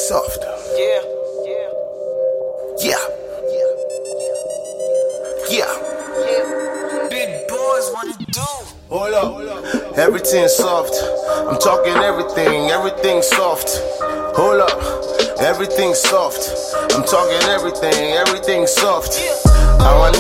soft. Yeah. Big boys, what it do? Hold up. Everything soft. I'm talking everything soft. Hold up. Everything soft. I'm talking everything soft. I want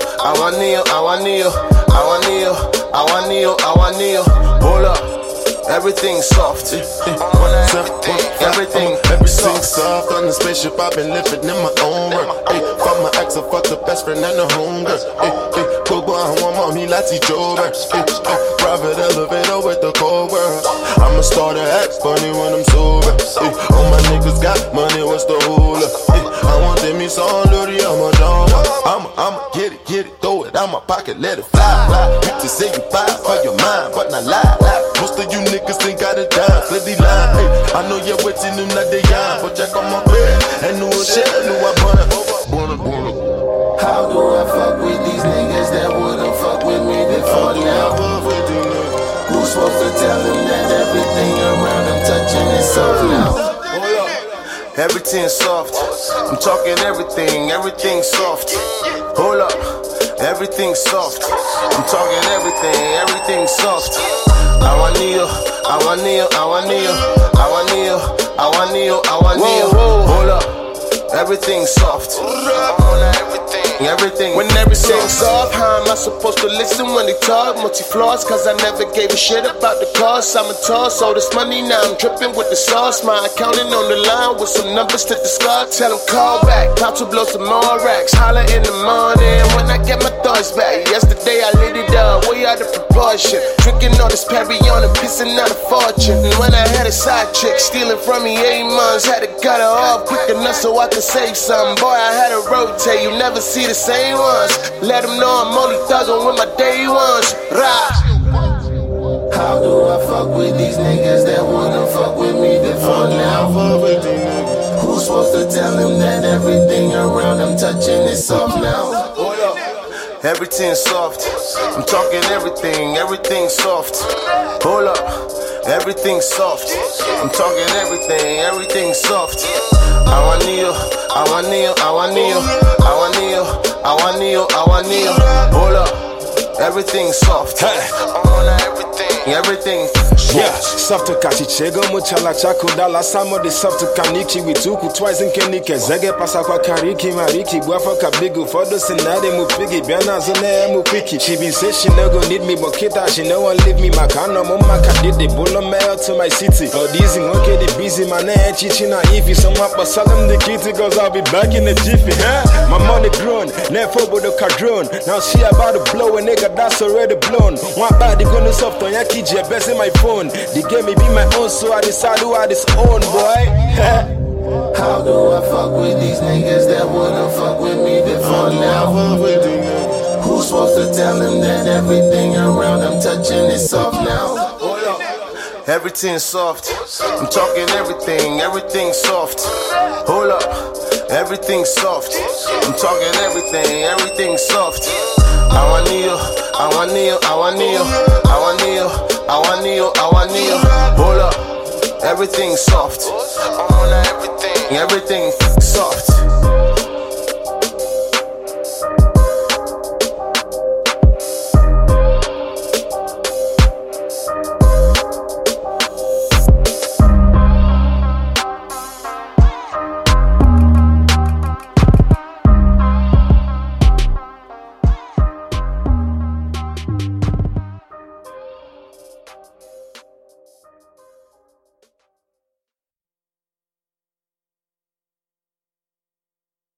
Neil. Hold up. Everything soft. Everything soft. On the spaceship, I've been living in my own world. Fuck my ex, I fuck the best friend and the homegirl. Boy, I want mommy like Jover. Private elevator with the cold world. I'ma start to act funny when I'm sober. All my niggas got money, what's the hula? I want them me some Luri, I'm a dog. I'ma get it, throw it out my pocket, let it fly. You can say you buy for your mind, but not lie. Most of you niggas think I the dime, flip the line. I know you're waiting them like they young, but check on my bed. And new shit, new I wanna. How do I fuck with these niggas that wouldn't fuck with me before now? Who's supposed to tell them that everything around them touching is soft now? Everything soft. I'm talking everything soft. Hold up. Everything soft. I'm talking everything soft. I want Neil. Hold up. Everything soft. Everything. When everything's soft, how am I supposed to listen when they talk? Multi-flaws, cause I never gave a shit about the cost. I'm a toss, all this money, now I'm dripping with the sauce. My accountant on the line with some numbers to discuss. Tell them call back, about to blow some more racks. Holler in the morning when I get my thoughts back. Yesterday I lit it up, way out of proportion. Drinking all this Perry on and pissing out a fortune. And when I had a side chick stealing from me 8 months, had to cut her off quick enough so I could save some. Boy, I had to rotate, you never see the same ones. Let them know I'm only thuggin' with my day ones. How do I fuck with these niggas that wouldn't fuck with me before now? Who's supposed to tell them that everything around them touching is soft now? Everything soft. I'm talking everything soft. Hold up. Everything soft. I'm talking everything soft. I want Neil. Hold up. Everything soft. Everything. Yeah, soft kachichego muchala chako dala samo de soft kaniki wituku twice in kenike zege pasa kwa kariki mariki bwafa kabigu fodo senade mupigi biana zone mupiki. She been say she no go need me but kita she no one leave me makano mama did the bolo mail to my city. All these in okay the busy man chichina if some up but salam the kitty cause I'll be back in the jiffy, huh? My money grown, never for the cadron. Now she about to blow a nigga that's already blown. One body gonna soft on ya kiji best in my phone. The game may be my own, so I decide who I disown, boy. How do I fuck with these niggas that wouldn't fuck with me before now? Who's supposed to tell them that everything around them touching is soft now? Everything soft. I'm talking everything soft. Hold up. Everything soft. I'm talking everything soft. I want Neil. Hold up. Everything soft. Everything soft.